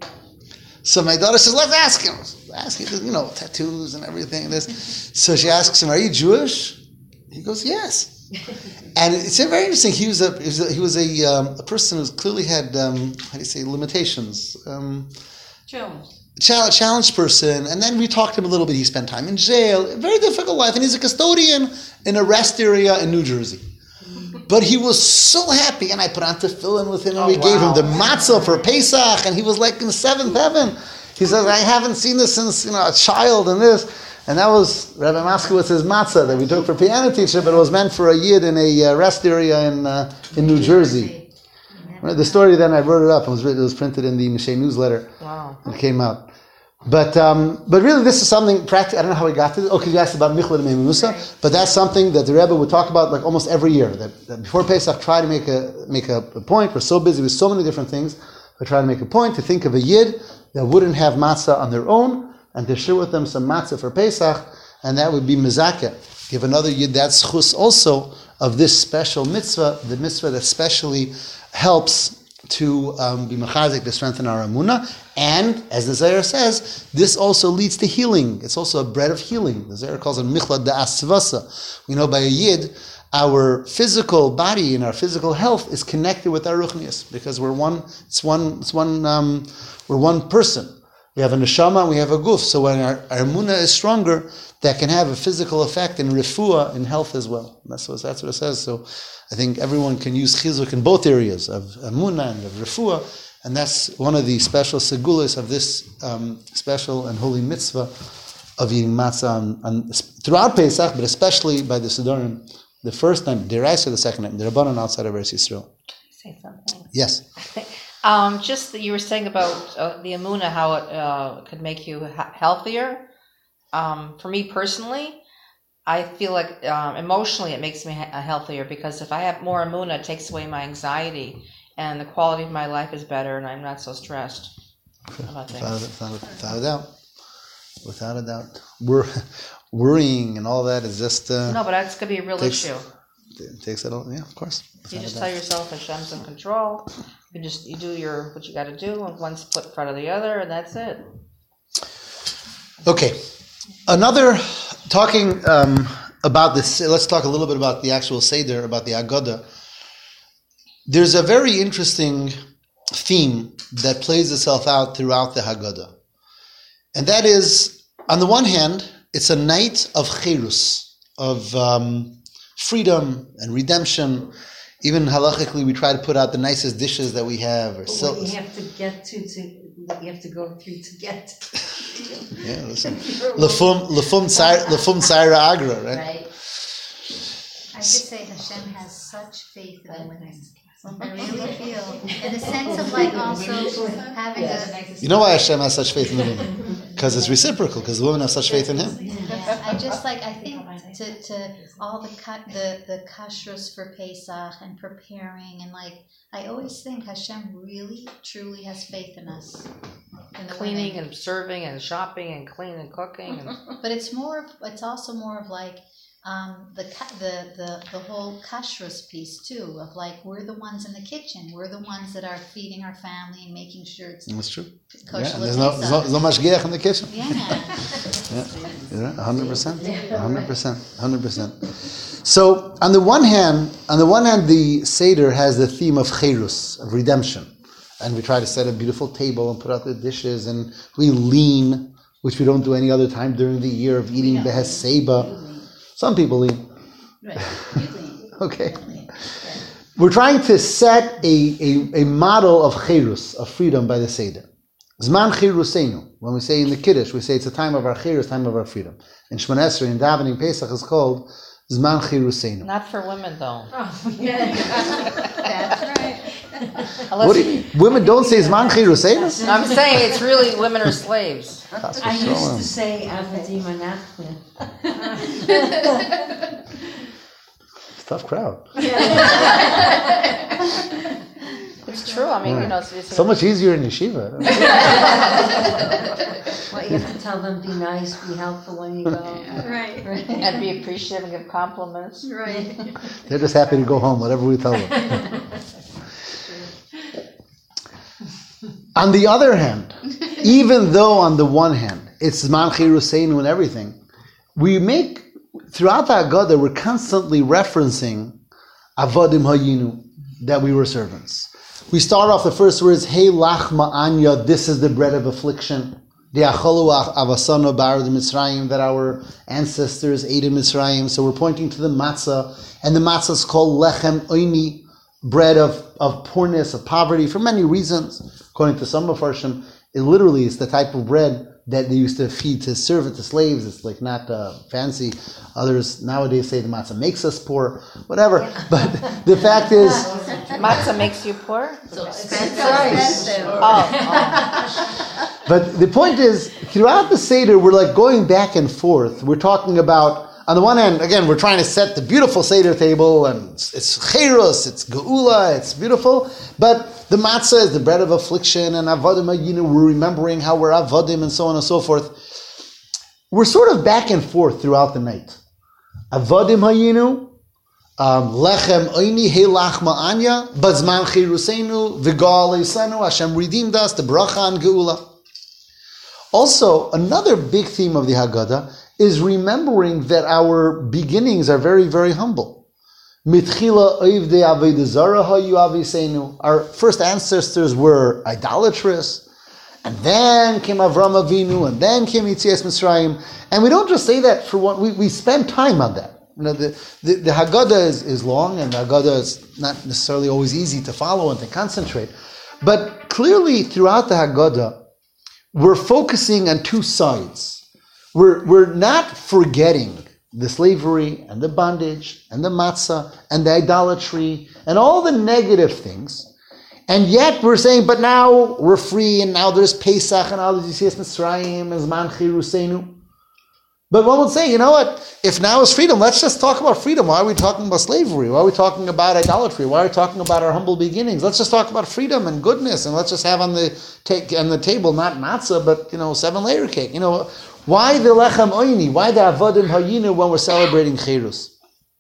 So my daughter says, "Let's ask him." Ask him, you know, tattoos and everything. This. So she asks him, "Are you Jewish?" He goes, "Yes." And it's very interesting. He was a he was a, he was a, um, a person who clearly had um, how do you say limitations. Um,
Challenge.
Challenge, challenged person. And then we talked to him a little bit. He spent time in jail. A very difficult life. And he's a custodian in a rest area in New Jersey. But he was so happy. And I put on tefillin with him. And
Oh,
we
wow.
gave him the matzah for Pesach. And he was like in the seventh heaven. He says, I haven't seen this since, you know, a child and this. And that was Rabbi Moskowitz's matzah that we took for piano teacher, but it was meant for a yid in a uh, rest area in uh, in New Jersey. The story then I wrote it up. It was written, it was printed in the Mishay newsletter.
Wow.
It came out. But um, but really, this is something practical. I don't know how we got to this. Okay, you asked about Michla de Musa, but that's something that the Rebbe would talk about like almost every year. That, that before Pesach, try to make a make a, a point. We're so busy with so many different things. We try to make a point to think of a yid that wouldn't have matzah on their own, and to share with them some matzah for Pesach. And that would be mezakeh. Give another yid that schus also of this special mitzvah, the mitzvah that especially helps to um, be mechazik, to strengthen our emunah. And, as the Zohar says, this also leads to healing. It's also a bread of healing. The Zohar calls it michla da'asvasa. We know by a yid, our physical body and our physical health is connected with our ruchnius, because we're one, it's one, it's one, um, we're one person. We have a neshama and we have a guf. So when our, our emunah is stronger, that can have a physical effect in refuah, in health as well. And that's what, that's what it says. So I think everyone can use chizuk in both areas of emunah and of refuah. And that's one of the special segulas of this um, special and holy mitzvah of eating matzah on, on, throughout Pesach, but especially by the Sidorim, the first time, Deraisa the second time, the Rabbanon outside of Eretz Yisrael.
Say something.
Yes.
Um, just that you were saying about uh, the emunah, how it uh, could make you ha- healthier. Um, for me personally, I feel like um, emotionally it makes me ha- healthier, because if I have more emunah, it takes away my anxiety, and the quality of my life is better, and I'm not so stressed about things.
Without, without, without a doubt. Without a doubt. Wor- worrying and all that is just... Uh,
No, but that's going to be a real
takes,
issue.
It takes it all, yeah, of course.
You
Without
just
a
tell
doubt.
yourself Hashem's in control. You just you do your what you got to do, and one's put in front of the other, and that's it.
Okay. Another, talking um, about this, let's talk a little bit about the actual Seder, about the Agada. There's a very interesting theme that plays itself out throughout the Haggadah. And that is, on the one hand, it's a night of cherus, of um, freedom and redemption. Even halachically, we try to put out the nicest dishes that we have. Or
But
sil-
what you have to get to, to what you have to go through to get.
yeah, listen. Lefum lefum tzar- lefum tzara agra, right?
Right?
I just say Hashem has such faith in the women. I really feel, in the sense of like also having a,
You know why Hashem has such faith in the women? Because it's reciprocal. Because the women have such faith in Him.
yeah, I just like, I think to, to all the cut the, the kashrus for Pesach and preparing and like, I always think Hashem really, truly has faith in us. In the
Cleaning
women.
and serving and shopping and cleaning and cooking. And
But it's more, of- it's also more of like, um, the, ka- the the the whole kashrus piece too, of like we're the ones in the kitchen, we're the ones that are feeding our family and making sure it's
That's true.
kosher.
Yeah, there's no, there's no, there's no mashgiach in the kitchen.
Yeah.
Yeah, one hundred percent. one hundred percent. one hundred percent. So, on the one hand, on the one hand, the Seder has the theme of cherus, of redemption. And we try to set a beautiful table and put out the dishes, and we lean, which we don't do any other time during the year, of eating behes seba. Some people lean.
Right. You lean.
Okay. We're trying to set a, a, a model of cherus, of freedom by the Seder. Zman chiruseinu. When we say in the Kiddush, we say it's a time of our cherus, time of our freedom. In Shemon Esrei, in davening Pesach, is called Zman chiruseinu.
not for women though.
Oh, yeah.
That's right.
Unless
What do you, women don't say Zman chiruseinu?
I'm saying it's really women are slaves.
I used to say Avadim Anachnu.
Tough crowd.
It's true. I mean, you know, it's, it's
So much easier in yeshiva.
Well, you have to tell them, be nice, be helpful when you go.
Right.
and be appreciative and give compliments.
Right.
They're just happy to go home, whatever we tell them. On the other hand, even though on the one hand, it's Zman Chiruseinu and everything, we make, throughout the Haggadah, we're constantly referencing Avodim Hayinu, that we were servants. We start off the first words, Hey Lachma Anya, this is the bread of affliction. De'achalu avasano bar de Mitzrayim, that our ancestors ate in Mitzrayim. So we're pointing to the matzah, and the matzah is called Lechem Oini, bread of, of poorness, of poverty, for many reasons. According to some Mefarshim, it literally is the type of bread that they used to feed to servant, to slaves. It's like not uh, fancy. Others nowadays say the matzah makes us poor, whatever. But the fact is,
Matzah makes you poor?
So expensive.
Oh, oh.
but the point is, throughout the Seder, we're like going back and forth. We're talking about, on the one hand, again, we're trying to set the beautiful Seder table, and it's, it's cherus, it's geula, it's beautiful. But the matzah is the bread of affliction, and avodim hayinu, we're remembering how we're avodim, and so on and so forth. We're sort of back and forth throughout the night. Avodim hayinu, um, lechem oini, hey lachma anya, bazman chiruseinu, v'gal eisenu, Hashem redeemed us, the bracha and geula. Also, another big theme of the Haggadah is remembering that our beginnings are very, very humble. Mitchila oivdei avodah zara hayu aviseinu. Our first ancestors were idolatrous, and then came Avram Avinu, and then came Yetzias Mitzrayim. And we don't just say that for one. We, we spend time on that. You know, the, the, the Haggadah is, is long, and the Haggadah is not necessarily always easy to follow and to concentrate. But clearly, throughout the Haggadah, we're focusing on two sides. We're, we're not forgetting the slavery and the bondage and the matzah and the idolatry and all the negative things. And yet we're saying, but now we're free, and now there's Pesach, and now there's Yetzias Mitzrayim, and Zman Chiruseinu. But one would say, you know what? If now is freedom, let's just talk about freedom. Why are we talking about slavery? Why are we talking about idolatry? Why are we talking about our humble beginnings? Let's just talk about freedom and goodness, and let's just have on the take on the table not matzah, but you know, seven layer cake. You know, why the lechem oini? Why the avodim hayinu when we're celebrating cherus?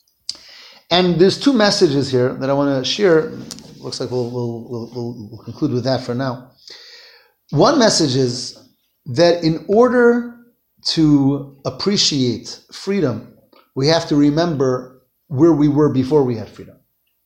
And there's two messages here that I want to share. Looks like we'll we'll, we'll we'll conclude with that for now. One message is that in order to appreciate freedom, we have to remember where we were before we had freedom.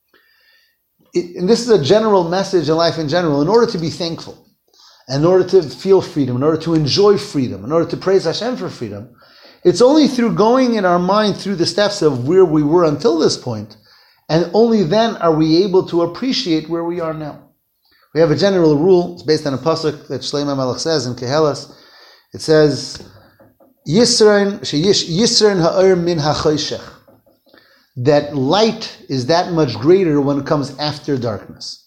It, and this is a general message in life in general. In order to be thankful, in order to feel freedom, in order to enjoy freedom, in order to praise Hashem for freedom, it's only through going in our mind through the steps of where we were until this point, And only then are we able to appreciate where we are now. We have a general rule, it's based on a pasuk that Shlomo Melech says in Kehelas. It says, Yisrain Yisrain ha'or min ha'choshech. That light is that much greater when it comes after darkness.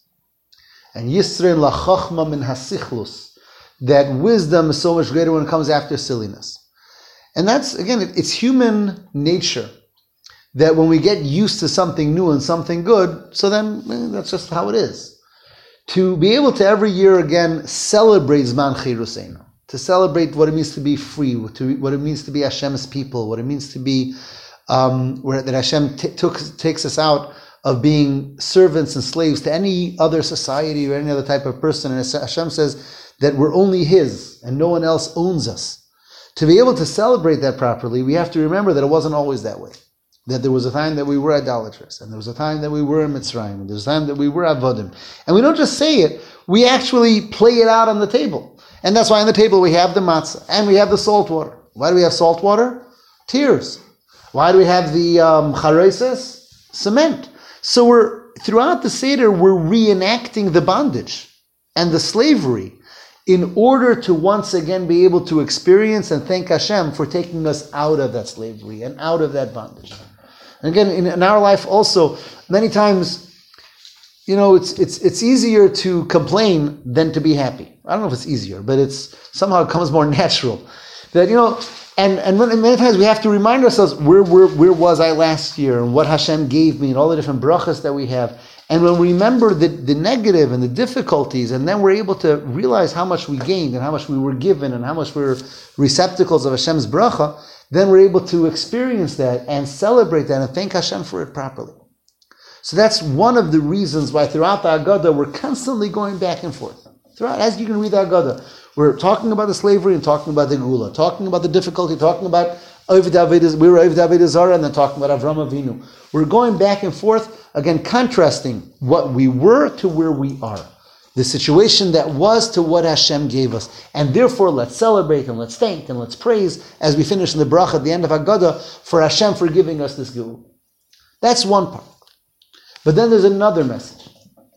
And Yisrain la'chachma min ha'sichlus. That wisdom is so much greater when it comes after silliness. And that's, again, it's human nature. That when we get used to something new and something good, so then eh, that's just how it is. To be able to every year again celebrate Zman Chiruseinu, to celebrate what it means to be free, to, what it means to be Hashem's people, what it means to be, um, where that Hashem t- took, takes us out of being servants and slaves to any other society or any other type of person. And Hashem says that we're only His and no one else owns us. To be able to celebrate that properly, we have to remember that it wasn't always that way. That there was a time that we were idolatrous, and there was a time that we were in Mitzrayim, and there was a time that we were Avodim. And we don't just say it, we actually play it out on the table. And that's why on the table we have the matzah, and we have the salt water. Why do we have salt water? Tears. Why do we have the um, chareses? Cement. So we're, throughout the Seder, we're reenacting the bondage and the slavery in order to once again be able to experience and thank Hashem for taking us out of that slavery and out of that bondage. And again, in, in our life also, many times, you know, it's it's it's easier to complain than to be happy. I don't know if it's easier, but it's somehow it comes more natural. That, you know, and, and many times we have to remind ourselves, where, where, where was I last year, and what Hashem gave me, and all the different brachas that we have. And when we remember the, the negative and the difficulties, and then we're able to realize how much we gained, and how much we were given, and how much we we're receptacles of Hashem's bracha, then we're able to experience that and celebrate that and thank Hashem for it properly. So that's one of the reasons why throughout the Haggadah we're constantly going back and forth. Throughout, as you can read the Haggadah, we're talking about the slavery and talking about the Geula, talking about the difficulty, talking about Oved Avodah, we were Oved Avodah Zarah, and then talking about Avram Avinu. We're going back and forth, again contrasting what we were to where we are. The situation that was to what Hashem gave us. And therefore, let's celebrate and let's thank and let's praise as we finish in the bracha at the end of Haggadah for Hashem for giving us this Geula. That's one part. But then there's another message.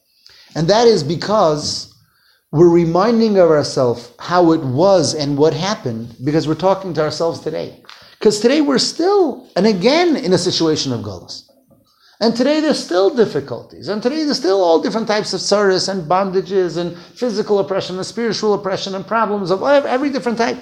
And that is because we're reminding of ourselves how it was and what happened because we're talking to ourselves today. Because today we're still, and again, in a situation of galus. And today there's still difficulties. And today there's still all different types of tsaris and bondages and physical oppression and spiritual oppression and problems of every different type.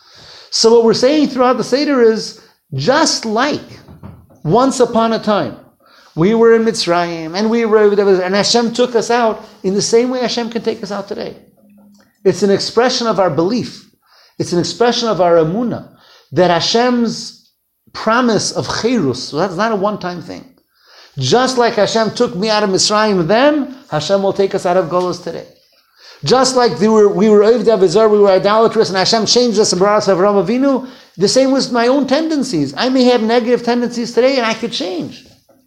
So what we're saying throughout the Seder is, just like once upon a time, we were in Mitzrayim and we were, and Hashem took us out, in the same way Hashem can take us out today. It's an expression of our belief. It's an expression of our emunah, that Hashem's promise of cherus, so that's not a one-time thing. Just like Hashem took me out of Mitzrayim then, Hashem will take us out of Golus today. Just like we were we were Oved Avodah Zarah, we were idolatrous, and Hashem changed us and brought us Avram Avinu, the same was my own tendencies. I may have negative tendencies today, and I could change.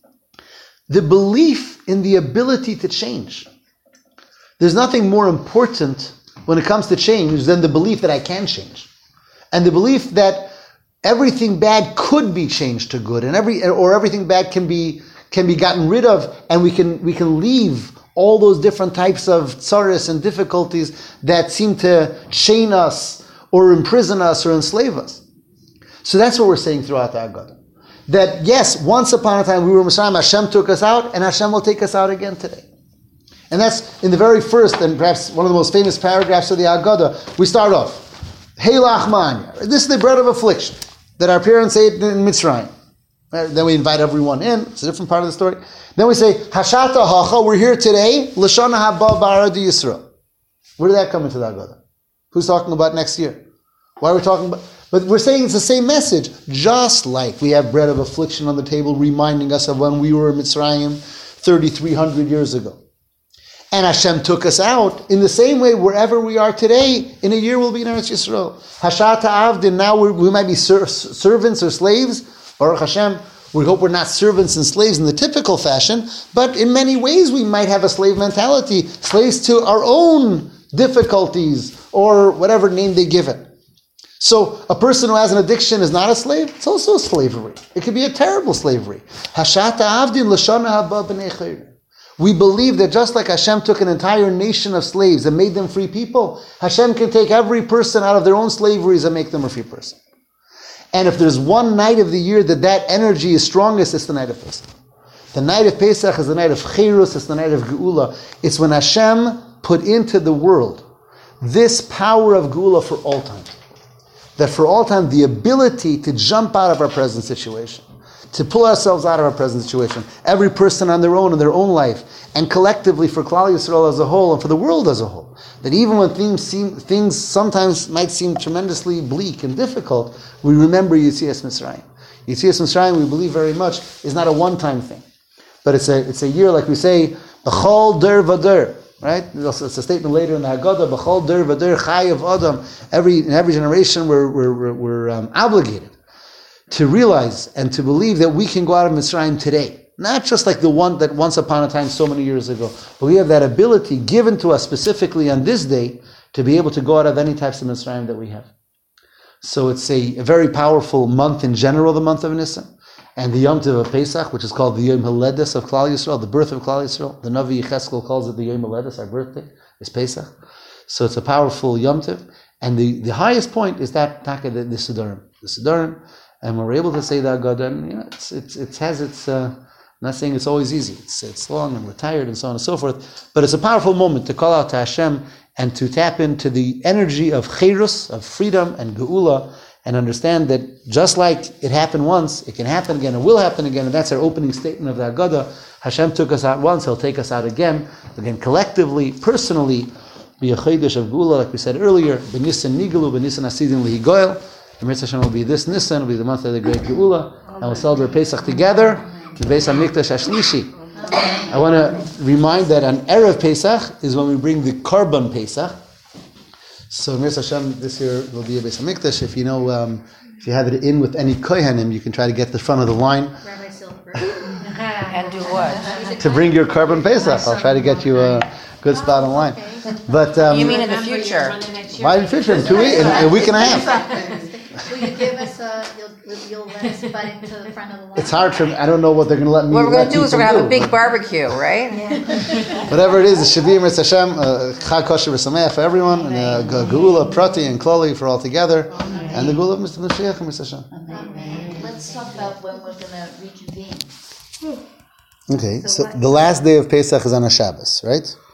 The belief in the ability to change. There's nothing more important when it comes to change than the belief that I can change. And the belief that everything bad could be changed to good, and every or everything bad can be can be gotten rid of, and we can we can leave all those different types of tsaris and difficulties that seem to chain us or imprison us or enslave us. So that's what we're saying throughout the Haggadah. That yes, once upon a time we were Mitzrayim, Hashem took us out, and Hashem will take us out again today. And that's in the very first and perhaps one of the most famous paragraphs of the Haggadah. We start off, Hey Lachmanya. This is the bread of affliction that our parents ate in Mitzrayim. Then we invite everyone in. It's a different part of the story. Then we say, Hashata Hacha, we're here today, Lashana Haba Ba'arad Yisrael. Where did that come into the Haggadah? Who's talking about next year? Why are we talking about? But we're saying it's the same message. Just like we have bread of affliction on the table reminding us of when we were in Mitzrayim thirty-three hundred years ago. And Hashem took us out. In the same way, wherever we are today, in a year we'll be in Eretz Yisrael. Hashata Avdin, now we're, we might be ser- servants or slaves. Baruch Hashem, we hope we're not servants and slaves in the typical fashion, but in many ways we might have a slave mentality, slaves to our own difficulties, or whatever name they give it. So a person who has an addiction is not a slave. It's also a slavery. It could be a terrible slavery. Hashata avdin l'shana haba b'nei chayrin. We believe that just like Hashem took an entire nation of slaves and made them free people, Hashem can take every person out of their own slaveries and make them a free person. And if there's one night of the year that that energy is strongest, it's the night of Pesach. The night of Pesach is the night of Cherus, it's the night of Geula. It's when Hashem put into the world this power of Geula for all time. That for all time, the ability to jump out of our present situation, to pull ourselves out of our present situation, every person on their own in their own life, and collectively for Klal Yisrael as a whole and for the world as a whole. That even when things seem, things sometimes might seem tremendously bleak and difficult, we remember Yetzias Mitzrayim. Yetzias Mitzrayim, we believe very much, is not a one-time thing, but it's a it's a year, like we say, B'chol der v'der. Right? It's a statement later in the Haggadah, B'chol der v'der chayav adam. Every in every generation, we're we're we're, we're um, obligated to realize and to believe that we can go out of Mitzrayim today. Not just like the one that once upon a time, so many years ago, but we have that ability given to us specifically on this day to be able to go out of any types of Mitzrayim that we have. So it's a, a very powerful month in general, the month of Nisan. And the Yom Tov of Pesach, which is called the Yom Haledes of Klal Yisrael, the birth of Klal Yisrael. The Navi Yecheskel calls it the Yom Haledes, our birthday, is Pesach. So it's a powerful Yom Tov. And the, the highest point is that Taka, the, the Sidurim. The Sidurim, and we're able to say that God, and you know, it's, it's, it has its, uh, I'm not saying it's always easy. It's, it's long and we're tired and so on and so forth. But it's a powerful moment to call out to Hashem and to tap into the energy of Cherus, of freedom and Geula, and understand that just like it happened once, it can happen again, it will happen again, and that's our opening statement of the Haggadah. Hashem took us out once, He'll take us out again, again collectively, personally, be a Chodesh of Geula, like we said earlier, B'Nisan Nigalu, B'Nisan Asidin Lihigoyel. The Mitzvah Hashem will be this Nisan, will be the month of the great Geula, and we'll celebrate Pesach together, the Beis HaMikdash Ashlishi. I want to remind that on Erev Pesach is when we bring the Korban Pesach. So Mitzvah Hashem this year will be a Beis HaMikdash. If you know, um, if you have it in with any Kohanim, you can try to get the front of the line.
Rabbi Silver.
And do what?
To bring your Korban Pesach. I'll try to get you a good spot in line. But um,
You mean in the future?
why in the future? In two weeks? In a week and a half.
Will you give us a, you'll, you'll let us butt into the front of the line?
It's hard for me. I don't know what they're going to let me.
What we're going
let
to do is we're
people
going to have a
do.
big barbecue, right?
Whatever it is, it should be Mitzvah Hashem, uh, Chag Kosher V'Sameach for everyone, and uh, Geula, Prati, and Klali for all together, and the Geula of Mister Mashiach and Mitzvah Hashem.
Let's talk about when we're gonna reconvene.
Okay, so the last day of Pesach is on a Shabbos, right?